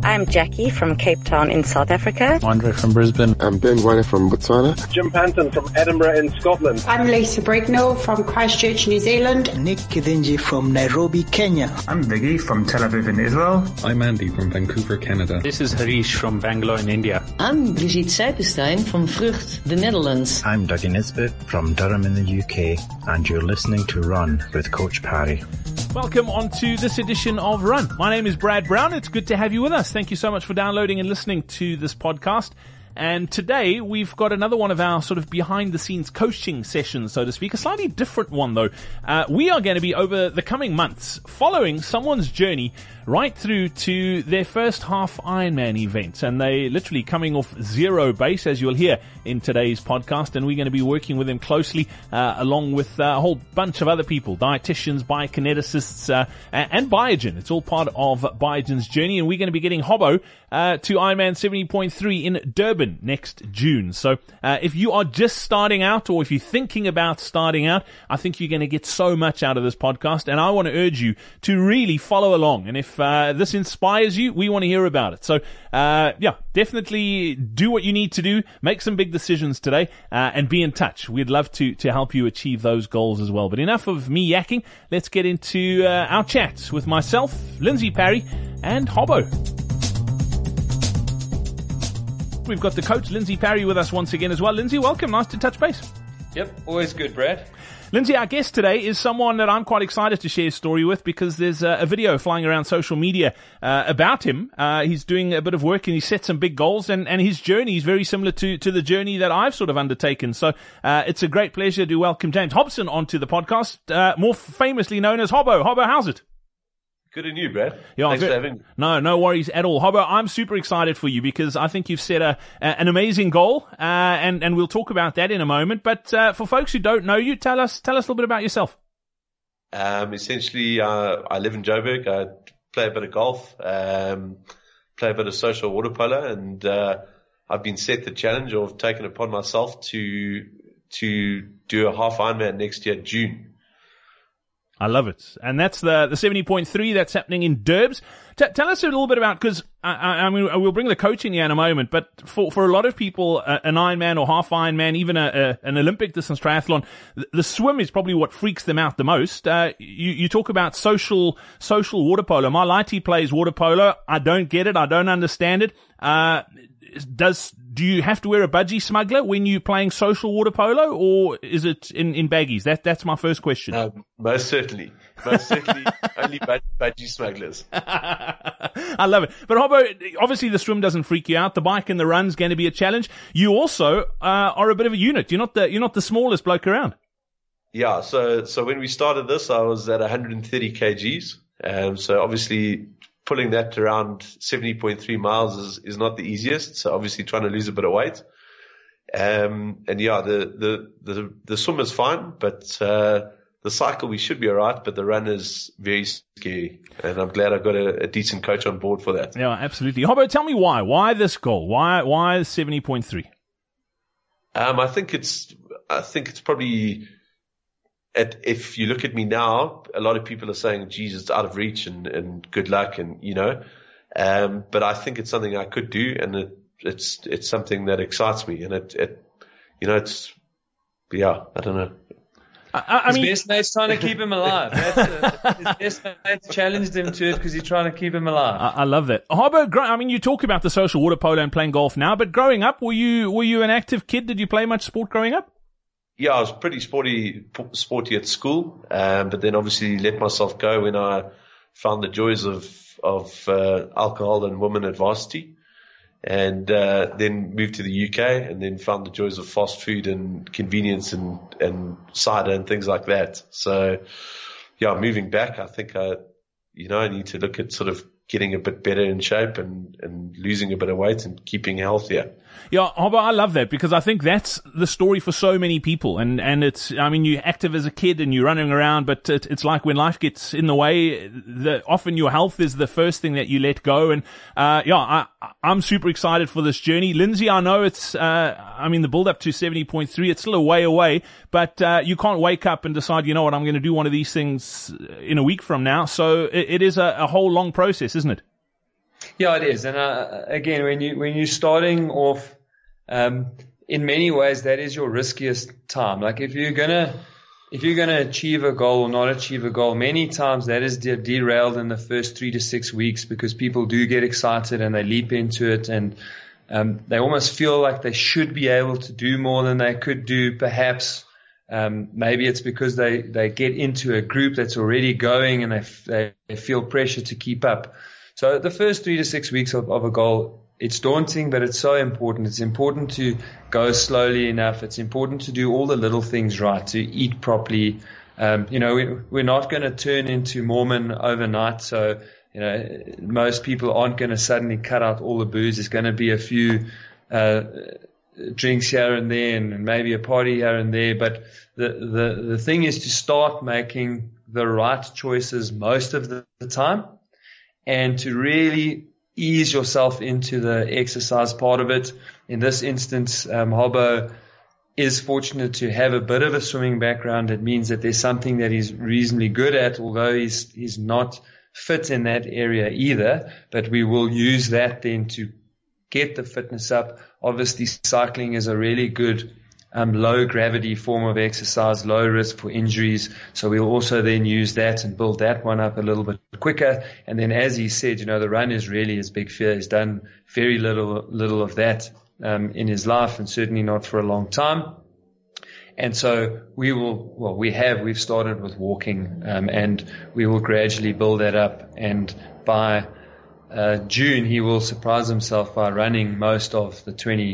I'm Jackie from Cape Town in South Africa. Andre from Brisbane. I'm Ben Weiner from Botswana. Jim Panton from Edinburgh in Scotland. I'm Lisa Brignall from Christchurch, New Zealand. Nick Kidinji from Nairobi, Kenya. I'm Viggy from Tel Aviv in Israel. I'm Andy from Vancouver, Canada. This is Harish from Bangalore in India. I'm Brigitte Seipenstein from Vrucht, the Netherlands. I'm Dougie Nisbet from Durham in the UK, and you're listening to Run with Coach Parry. Welcome on to this edition of Run. My name is Brad Brown. It's good to have you with us. Thank you so much for downloading and listening to this podcast. And today we've got another one of our sort of behind the scenes coaching sessions, so to speak. A slightly different one though. We are going to be over the coming months following someone's journey right through to their first half Ironman event. And they literally coming off zero base, as you'll hear in today's podcast. And we're going to be working with them closely, along with a whole bunch of other people, dietitians, biokineticists, and Biogen. It's all part of Biogen's journey. And we're going to be getting Hobbo, to Ironman 70.3 in Durban next June. So, if you are just starting out or if you're thinking about starting out, I think you're going to get so much out of this podcast. And I want to urge you to really follow along. And if this inspires you, we want to hear about it. So, definitely do what you need to do. Make some big decisions today, and be in touch. We'd love to help you achieve those goals as well. But enough of me yakking. Let's get into our chats with myself, Lindsay Parry, and Hobbo. We've got the coach, Lindsay Parry, with us once again as well. Lindsay, welcome. Nice to touch base. Yep, always good, Brad. Lindsay, our guest today is someone that I'm quite excited to share a story with because there's a video flying around social media about him. He's doing a bit of work and he's set some big goals, and his journey is very similar to the journey that I've sort of undertaken. So it's a great pleasure to welcome James Hobson onto the podcast, more famously known as Hobbo. Hobbo, how's it? Good on you, Brad. Yeah, thanks for having me. No worries at all. Hobbo, I'm super excited for you because I think you've set an amazing goal, and we'll talk about that in a moment. But for folks who don't know you, tell us a little bit about yourself. Essentially, I live in Joburg. I play a bit of golf, play a bit of social water polo, and I've been set the challenge of taking it upon myself to do a half Ironman next year, June. I love it. And that's the 70.3 that's happening in Durbs. Tell us a little bit about, because I mean, we'll bring the coach in here in a moment, but for a lot of people, an Ironman or half Ironman, even an Olympic distance triathlon, the swim is probably what freaks them out the most. You talk about social water polo. My lighty plays water polo. I don't get it. I don't understand it. Do you have to wear a budgie smuggler when you're playing social water polo, or is it in baggies? That's my first question. Most certainly. Only budgie smugglers. I love it. But Hobbo, obviously the swim doesn't freak you out. The bike and the run's going to be a challenge. You also are a bit of a unit. You're not the smallest bloke around. Yeah. So when we started this, I was at 130 kgs. So obviously, pulling that around 70.3 miles is not the easiest. So obviously trying to lose a bit of weight. And yeah, the swim is fine, but, the cycle we should be alright, but the run is very scary. And I'm glad I've got a decent coach on board for that. Yeah, absolutely. Hobbo, tell me why. Why this goal? Why 70.3? I think it's probably, if you look at me now, a lot of people are saying, geez, it's out of reach and good luck and, but I think it's something I could do, and it's something that excites me, and I don't know. His best mate's trying to keep him alive. His best mate's challenged him to it because he's trying to keep him alive. I love that. Hobbo, I mean, you talk about the social water polo and playing golf now, but growing up, were you an active kid? Did you play much sport growing up? Yeah, I was pretty sporty at school, but then obviously let myself go when I found the joys of alcohol and women at varsity, and then moved to the UK, and then found the joys of fast food and convenience and cider and things like that. So yeah, moving back, I think I need to look at sort of getting a bit better in shape and losing a bit of weight and keeping healthier. Yeah, Hobbo, I love that because I think that's the story for so many people. And it's, I mean, you're active as a kid and you're running around, but it's like when life gets in the way, often your health is the first thing that you let go. And, I'm super excited for this journey. Lindsay, I know it's, the build up to 70.3, it's still a way away, but, you can't wake up and decide, you know what, I'm going to do one of these things in a week from now. So it is a whole long process, isn't it? Yeah, it is. And again, when you're starting off, in many ways, that is your riskiest time. Like if you're gonna achieve a goal or not achieve a goal, many times that is derailed in the first 3 to 6 weeks because people do get excited and they leap into it, and they almost feel like they should be able to do more than they could do. Perhaps maybe it's because they get into a group that's already going and they feel pressure to keep up. So the first 3 to 6 weeks of a goal, it's daunting, but it's so important. It's important to go slowly enough. It's important to do all the little things right, to eat properly. We're not going to turn into Mormon overnight. So, most people aren't going to suddenly cut out all the booze. There's going to be a few drinks here and there and maybe a party here and there. But the thing is to start making the right choices most of the time, and to really ease yourself into the exercise part of it. In this instance, Hobo is fortunate to have a bit of a swimming background. It means that there's something that he's reasonably good at, although he's not fit in that area either. But we will use that then to get the fitness up. Obviously, cycling is a really good low gravity form of exercise, low risk for injuries. So we'll also then use that and build that one up a little bit quicker. And then, as he said, the run is really his big fear. He's done very little of that in his life, and certainly not for a long time. And so we've started with walking, and we will gradually build that up. And by June, he will surprise himself by running most of the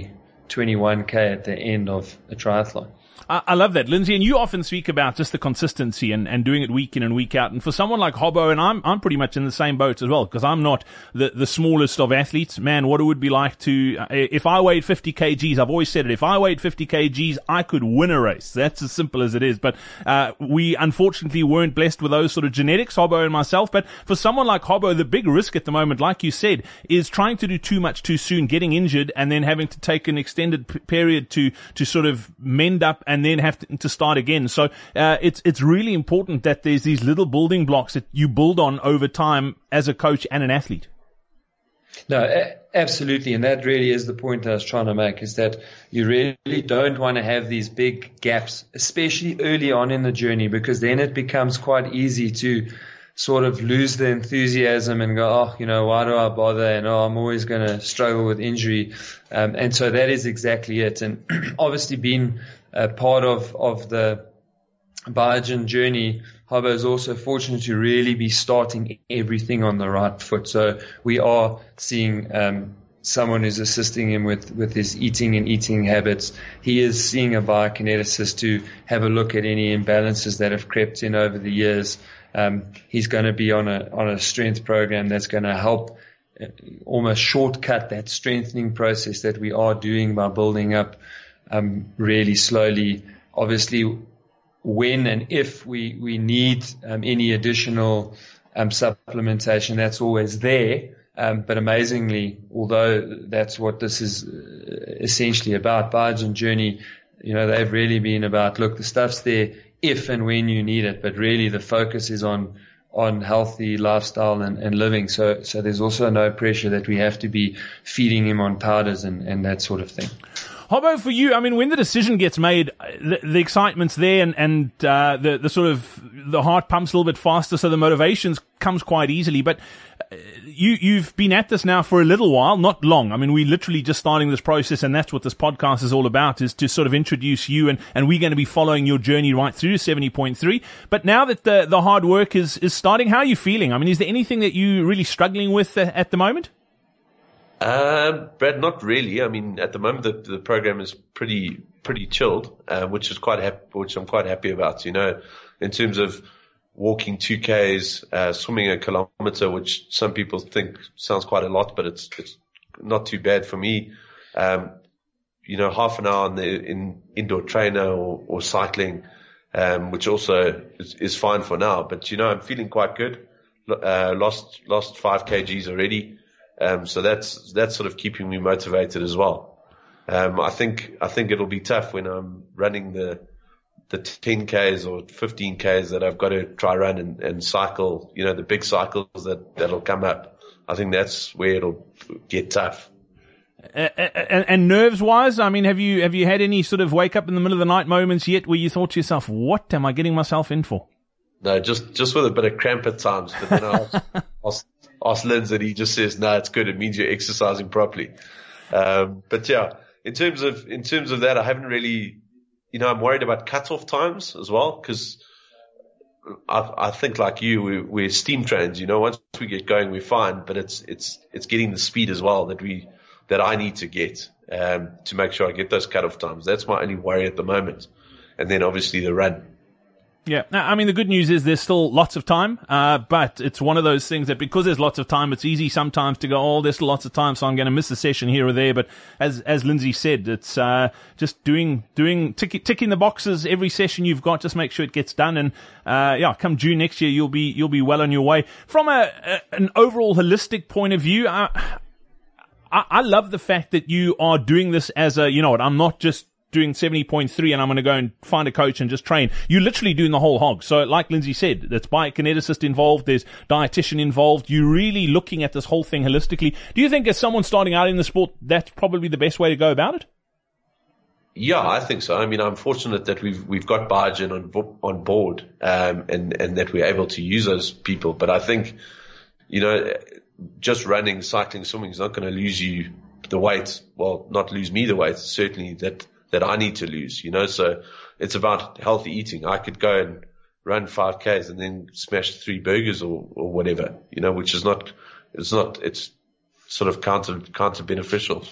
21K at the end of a triathlon. I love that, Lindsay, and you often speak about just the consistency and doing it week in and week out. And for someone like Hobo, and I'm pretty much in the same boat as well, because I'm not the smallest of athletes. Man, what it would be like to, if I weighed 50 kgs, I've always said it, if I weighed 50 kgs, I could win a race. That's as simple as it is. But we unfortunately weren't blessed with those sort of genetics, Hobo and myself. But for someone like Hobo, the big risk at the moment, like you said, is trying to do too much too soon, getting injured, and then having to take an extended period to sort of mend up and then have to start again. So it's really important that there's these little building blocks that you build on over time as a coach and an athlete. No, absolutely. And that really is the point I was trying to make, is that you really don't want to have these big gaps, especially early on in the journey, because then it becomes quite easy to sort of lose the enthusiasm and go, why do I bother? And I'm always going to struggle with injury. And so that is exactly it. And obviously being part of the Biogen journey, Hobo is also fortunate to really be starting everything on the right foot. So we are seeing someone who's assisting him with his eating and eating habits. He is seeing a biokineticist to have a look at any imbalances that have crept in over the years. He's going to be on a strength program that's going to help almost shortcut that strengthening process that we are doing by building up really slowly. Obviously, when and if we need any additional supplementation, that's always there. But amazingly, although that's what this is essentially about, Biogen Journey, they've really been about, look, the stuff's there if and when you need it, but really the focus is on healthy lifestyle and living. So there's also no pressure that we have to be feeding him on powders and that sort of thing. Hobo, for you, when the decision gets made, the excitement's there and the sort of, the heart pumps a little bit faster, so the motivation comes quite easily. But you've been at this now for a little while, not long. We're literally just starting this process, and that's what this podcast is all about, is to sort of introduce you, and we're going to be following your journey right through 70.3. But now that the hard work is starting, how are you feeling? Is there anything that you're really struggling with at the moment? Brad, not really. At the moment, the program is pretty chilled, which I'm quite happy about. In terms of walking 2Ks, swimming a kilometer, which some people think sounds quite a lot, but it's not too bad for me. Half an hour in indoor trainer or cycling, which also is fine for now. But I'm feeling quite good. Lost 5 kgs already. So that's sort of keeping me motivated as well. I think it'll be tough when I'm running the the 10Ks or 15Ks that I've got to try run and cycle, you know, the big cycles that'll come up. I think that's where it'll get tough. And nerves-wise, I mean, have you had any sort of wake up in the middle of the night moments yet where you thought to yourself, what am I getting myself in for? No, just with a bit of cramp at times. But then I ask Linz and he just says, no, it's good. It means you're exercising properly. But yeah, in terms of that, I haven't really, you know, I'm worried about cutoff times as well, because I think like you, we're steam trains, you know, once we get going, we're fine, but it's getting the speed as well that I need to get, to make sure I get those cutoff times. That's my only worry at the moment. And then obviously the run. Yeah. Now, I mean, the good news is there's still lots of time, but it's one of those things that because there's lots of time, it's easy sometimes to go, oh, there's lots of time, so I'm going to miss a session here or there. But as Lindsay said, it's, just ticking the boxes every session you've got, just make sure it gets done. And, yeah, come June next year, you'll be well on your way. From an overall holistic point of view, I love the fact that you are doing this as you know what, I'm not just doing 70.3 and I'm going to go and find a coach and just train. You're literally doing the whole hog. So like Lindsay said, there's biokineticist involved, there's dietitian involved. You're really looking at this whole thing holistically. Do you think as someone starting out in the sport, that's probably the best way to go about it? Yeah, I think so. I mean, I'm fortunate that we've got Biogen on board, and that we're able to use those people. But I think, you know, just running, cycling, swimming is not going to lose you the weight. Well, not lose me the weight, certainly that I need to lose, you know. So it's about healthy eating. I could go and run 5Ks and then smash 3 burgers or whatever, you know, which is it's sort of counter beneficial.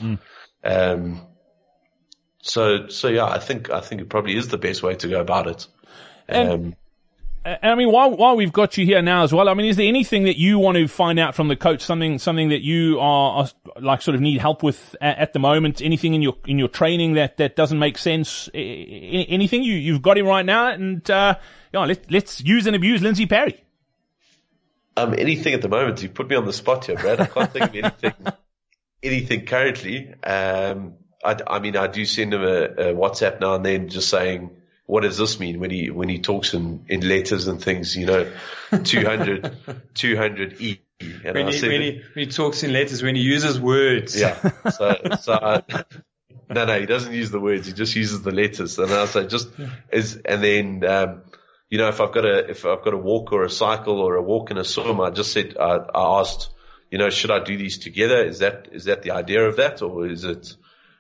So yeah, I think it probably is the best way to go about it. And I mean, while we've got you here now as well, I mean, is there anything that you want to find out from the coach? Something that you are like sort of need help with at the moment? Anything in your training that doesn't make sense? Anything you've got him right now? And let's use and abuse Lindsay Parry. Anything at the moment? You put me on the spot here, Brad. I can't think of anything currently. I mean, I do send him a WhatsApp now and then, just saying, what does this mean when he talks in letters and things, you know, 200 E. And when he talks in letters, when he uses words. Yeah. No, he doesn't use the words. He just uses the letters. And I say and then, you know, if I've got a walk or a cycle or a walk and a swim, I just said, I asked, you know, should I do these together? Is that the idea of that? Or is it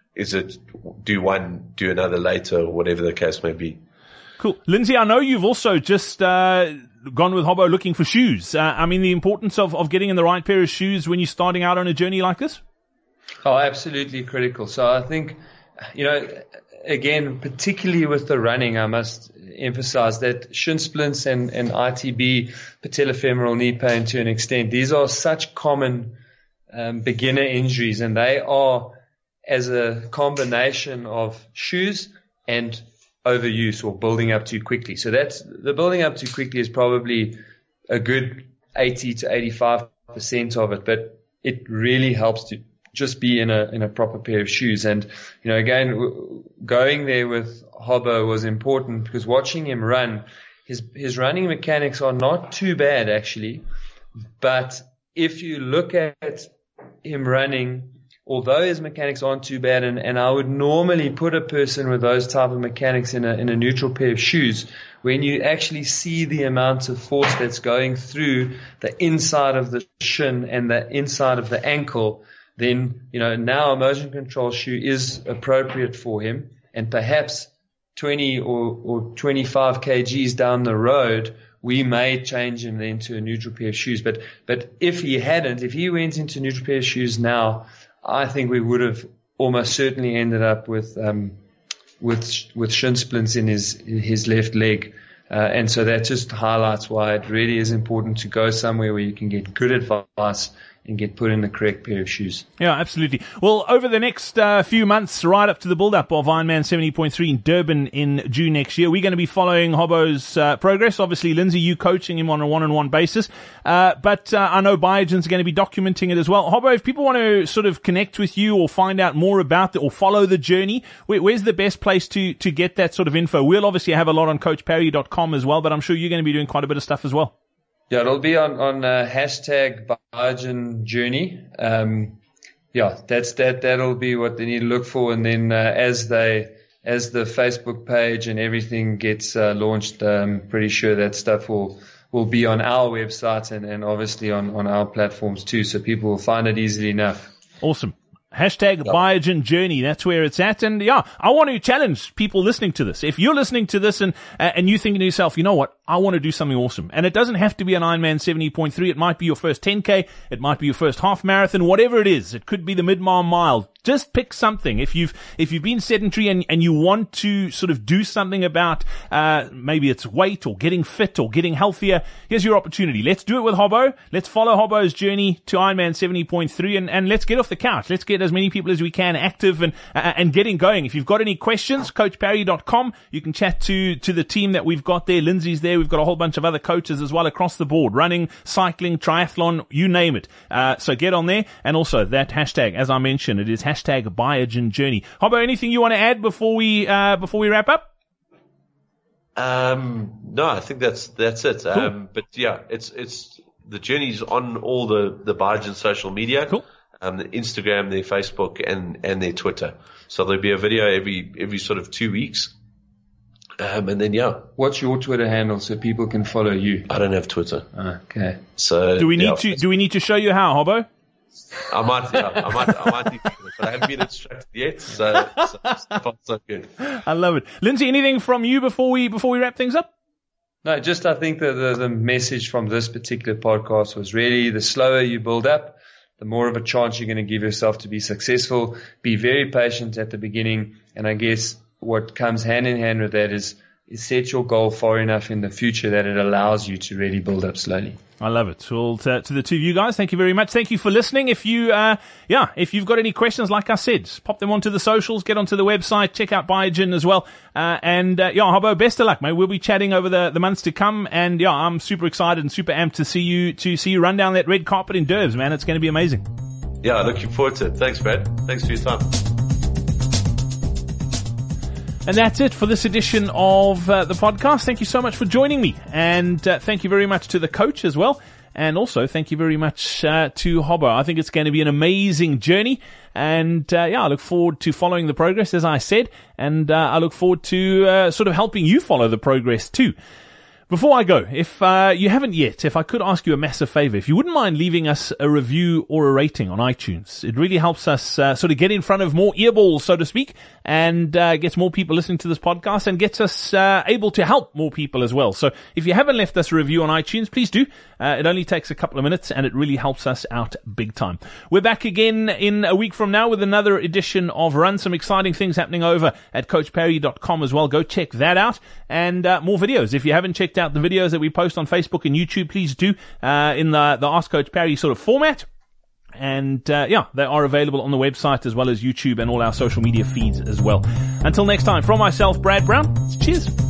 do one, do another later, or whatever the case may be? Cool. Lindsay, I know you've also just gone with Hobbo looking for shoes. I mean, the importance of getting in the right pair of shoes when you're starting out on a journey like this? Oh, absolutely critical. So I think, you know, again, particularly with the running, I must emphasize that shin splints and ITB, patellofemoral knee pain to an extent, these are such common beginner injuries, and they are as a combination of shoes and overuse or building up too quickly. So that's the building up too quickly is probably a good 80 to 85% of it, but it really helps to just be in a proper pair of shoes. And, you know, again, going there with Hobbo was important because watching him run, his running mechanics are not too bad actually, but if you look at him running, although his mechanics aren't too bad, and I would normally put a person with those type of mechanics in a neutral pair of shoes, when you actually see the amount of force that's going through the inside of the shin and the inside of the ankle, then, you know, now a motion control shoe is appropriate for him, and perhaps 20 or 25 kgs down the road, we may change him into a neutral pair of shoes. But if he went into neutral pair of shoes now, I think we would have almost certainly ended up with shin splints in his left leg. And so that just highlights why it really is important to go somewhere where you can get good advice and get put in the correct pair of shoes. Yeah, absolutely. Well, over the next few months, right up to the build-up of Ironman 70.3 in Durban in June next year, we're going to be following Hobbo's progress. Obviously, Lindsay, you coaching him on a one-on-one basis. But I know Biogen's going to be documenting it as well. Hobbo, if people want to sort of connect with you or find out more about it or follow the journey, where's the best place to get that sort of info? We'll obviously have a lot on coachparry.com as well, but I'm sure you're going to be doing quite a bit of stuff as well. Yeah, it'll be on hashtag Biogen Journey. That'll be what they need to look for. And then, as the Facebook page and everything gets, launched, I'm pretty sure that stuff will be on our website and obviously on our platforms too. So people will find it easily enough. Awesome. Hashtag Biogen Journey. That's where it's at. And yeah, I want to challenge people listening to this. If you're listening to this and you're thinking to yourself, you know what? I want to do something awesome. And it doesn't have to be an Ironman 70.3. It might be your first 10K. It might be your first half marathon, whatever it is. It could be the mile. Just pick something. If you've been sedentary and you want to sort of do something about, maybe it's weight or getting fit or getting healthier, here's your opportunity. Let's do it with Hobbo. Let's follow Hobbo's journey to Ironman 70.3 and let's get off the couch. Let's get as many people as we can active and getting going. If you've got any questions, coachparry.com. You can chat to the team that we've got there. Lindsay's there. We've got a whole bunch of other coaches as well across the board. Running, cycling, triathlon, you name it. So get on there. And also that hashtag, as I mentioned, it is hashtag Biogen Journey. Hobbo, anything you want to add before we wrap up? No, I think that's it. Cool. But yeah, it's the journey's on all the Biogen social media. Cool. The Instagram, their Facebook, and their Twitter. So there'll be a video every sort of 2 weeks. And then yeah. What's your Twitter handle so people can follow you? I don't have Twitter. Okay. So do we need to show you how, Hobbo? I might need to, but I haven't been instructed yet. So good. I love it. Lindsay, anything from you before we wrap things up? No, just I think the message from this particular podcast was really the slower you build up, the more of a chance you're going to give yourself to be successful. Be very patient at the beginning. And I guess what comes hand in hand with that is set your goal far enough in the future that it allows you to really build up slowly. I love it. Well, to the two of you guys, thank you very much. Thank you for listening. If you've got any questions, like I said, pop them onto the socials, get onto the website, check out Biogen as well. Hobbo, best of luck, mate. We'll be chatting over the months to come. And yeah, I'm super excited and super amped to see you run down that red carpet in Durbs, man. It's going to be amazing. Yeah, looking forward to it. Thanks, Brad. Thanks for your time. And that's it for this edition of the podcast. Thank you so much for joining me. And thank you very much to the coach as well. And also thank you very much to Hobbo. I think it's going to be an amazing journey. And I look forward to following the progress, as I said. And I look forward to sort of helping you follow the progress too. Before I go, if you haven't yet, if I could ask you a massive favor, if you wouldn't mind leaving us a review or a rating on iTunes, it really helps us sort of get in front of more earballs, so to speak, and gets more people listening to this podcast and gets us able to help more people as well. So if you haven't left us a review on iTunes, please do. It only takes a couple of minutes and it really helps us out big time. We're back again in a week from now with another edition of Run. Some exciting things happening over at coachparry.com as well. Go check that out and more videos. If you haven't checked out the videos that we post on Facebook and YouTube, please do in the Ask Coach Parry sort of format. And they are available on the website as well as YouTube and all our social media feeds as well. Until next time, from myself, Brad Brown, cheers.